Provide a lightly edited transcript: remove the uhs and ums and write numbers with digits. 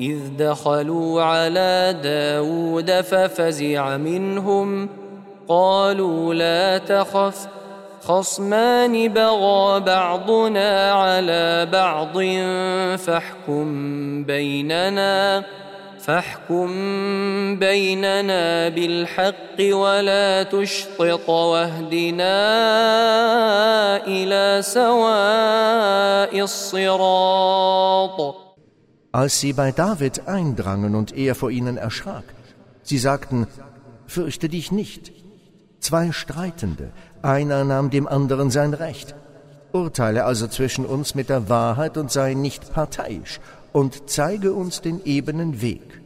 إذ دخلوا على داود ففزع منهم قالوا لا تخف خصمان بغى بعضنا على بعض فاحكم بيننا بالحق ولا تشطط واهدنا إلى سواء الصراط. Als sie bei David eindrangen und er vor ihnen erschrak, sie sagten: Fürchte dich nicht. Zwei Streitende, einer nahm dem anderen sein Recht. Urteile also zwischen uns mit der Wahrheit und sei nicht parteiisch und zeige uns den ebenen Weg.